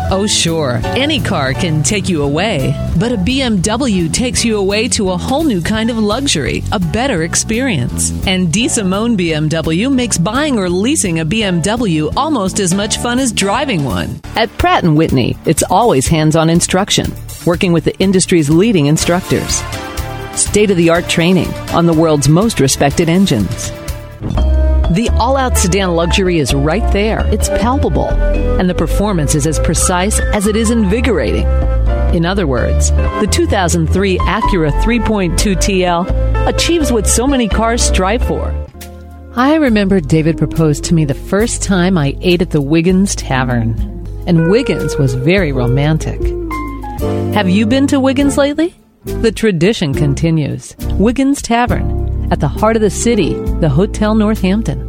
Oh, sure, any car can take you away, but a BMW takes you away to a whole new kind of luxury, a better experience. And DeSimone BMW makes buying or leasing a BMW almost as much fun as driving one. At Pratt & Whitney, it's always hands-on instruction, working with the industry's leading instructors. State-of-the-art training on the world's most respected engines. The all-out sedan luxury is right there. It's palpable. And the performance is as precise as it is invigorating. In other words, the 2003 Acura 3.2 TL achieves what so many cars strive for. I remember David proposed to me the first time I ate at the Wiggins Tavern. And Wiggins was very romantic. Have you been to Wiggins lately? The tradition continues. Wiggins Tavern, at the heart of the city, the Hotel Northampton.